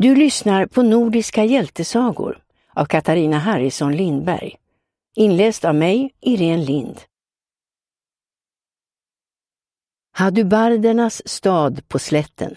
Du lyssnar på Nordiska hjältesagor av Katarina Harrison Lindberg. Inläst av mig, Irene Lind. Hadubardernas stad på slätten.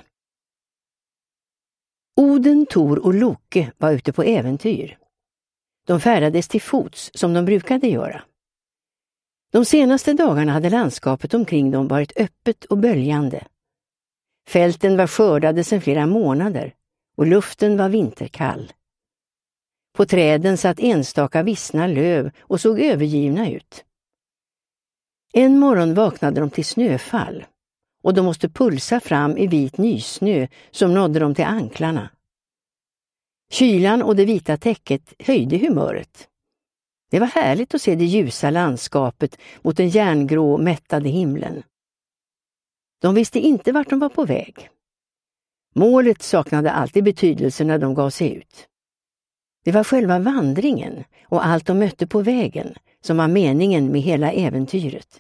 Oden, Tor och Loke var ute på äventyr. De färdades till fots som de brukade göra. De senaste dagarna hade landskapet omkring dem varit öppet och böljande. Fälten var skördade sedan flera månader och luften var vinterkall. På träden satt enstaka vissna löv och såg övergivna ut. En morgon vaknade de till snöfall och de måste pulsa fram i vit nysnö som nådde dem till anklarna. Kylan och det vita täcket höjde humöret. Det var härligt att se det ljusa landskapet mot den järngrå mättade himlen. De visste inte vart de var på väg. Målet saknade alltid betydelse när de gav sig ut. Det var själva vandringen och allt de mötte på vägen som var meningen med hela äventyret.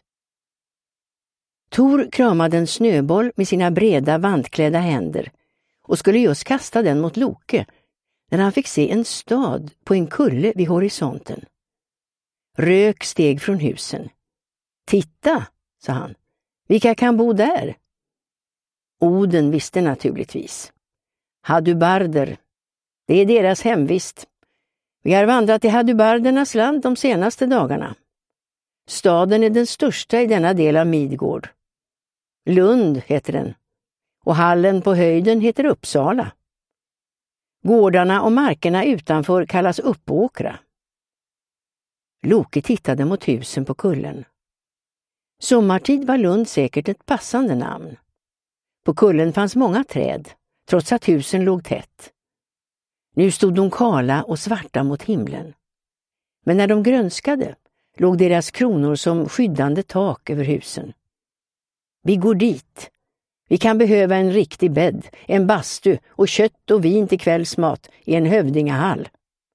Tor kramade en snöboll med sina breda vantklädda händer och skulle just kasta den mot Loke när han fick se en stad på en kulle vid horisonten. Rök steg från husen. "Titta", sa han. "Vilka kan bo där?" Oden visste naturligtvis. Hadubarder. Det är deras hemvist. Vi har vandrat i Hadubardernas land de senaste dagarna. Staden är den största i denna del av Midgård. Lund heter den, och hallen på höjden heter Uppsala. Gårdarna och markerna utanför kallas Uppåkra. Loke tittade mot husen på kullen. Sommartid var Lund säkert ett passande namn. På kullen fanns många träd, trots att husen låg tätt. Nu stod de kala och svarta mot himlen. Men när de grönskade låg deras kronor som skyddande tak över husen. "Vi går dit. Vi kan behöva en riktig bädd, en bastu och kött och vin till kvällsmat i en hövdingahall."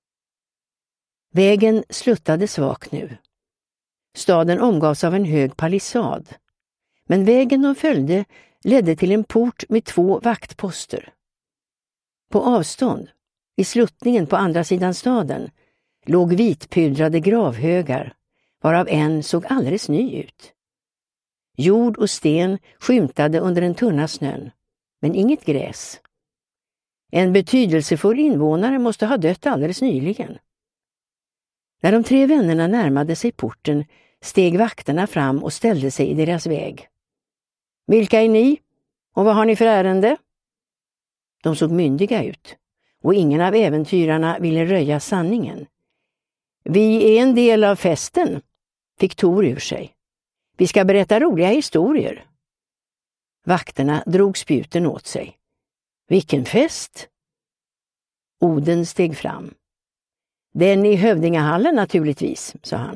Vägen sluttade svagt nu. Staden omgavs av en hög palissad. Men vägen de följde ledde till en port med 2 vaktposter. På avstånd, i sluttningen på andra sidan staden, låg vitpudrade gravhögar, varav en såg alldeles ny ut. Jord och sten skymtade under den tunna snön, men inget gräs. En betydelsefull invånare måste ha dött alldeles nyligen. När de 3 vännerna närmade sig porten steg vakterna fram och ställde sig i deras väg. "Vilka är ni? Och vad har ni för ärende?" De såg myndiga ut, och ingen av äventyrarna ville röja sanningen. "Vi är en del av festen", fick Tor ur sig. "Vi ska berätta roliga historier." Vakterna drog spjuten åt sig. "Vilken fest?" Oden steg fram. "Den i hövdingahallen naturligtvis", sa han.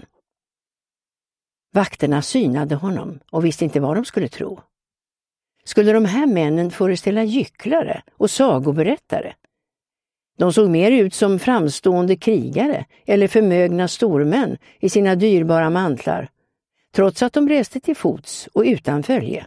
Vakterna synade honom och visste inte vad de skulle tro. Skulle de här männen föreställa gycklare och sagoberättare? De såg mer ut som framstående krigare eller förmögna stormän i sina dyrbara mantlar, trots att de reste till fots och utan följe.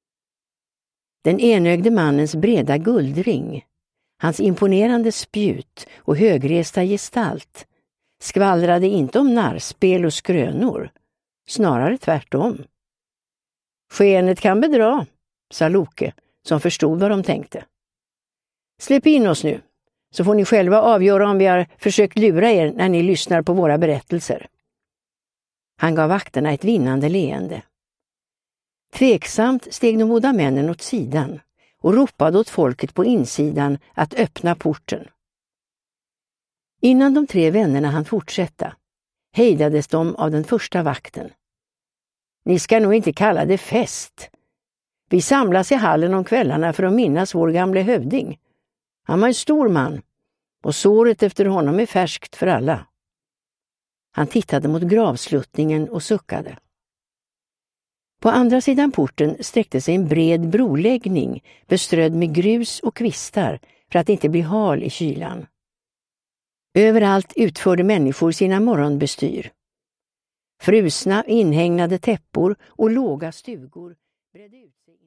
Den enögde mannens breda guldring, hans imponerande spjut och högresta gestalt skvallrade inte om narrspel och skrönor, snarare tvärtom. "Skenet kan bedra", sa Loke, som förstod vad de tänkte. "Släpp in oss nu, så får ni själva avgöra om vi har försökt lura er när ni lyssnar på våra berättelser." Han gav vakterna ett vinnande leende. Tveksamt steg de båda männen åt sidan och ropade åt folket på insidan att öppna porten. Innan de 3 vännerna hann fortsätta hejdades de av den första vakten. "Ni ska nog inte kalla det fest. Vi samlas i hallen om kvällarna för att minnas vår gamle hövding. Han var en stor man, och såret efter honom är färskt för alla." Han tittade mot gravsluttningen och suckade. På andra sidan porten sträckte sig en bred broläggning beströdd med grus och kvistar för att inte bli hal i kylan. Överallt utförde människor sina morgonbestyr. Frusna, inhägnade täppor och låga stugor bredde ut sig.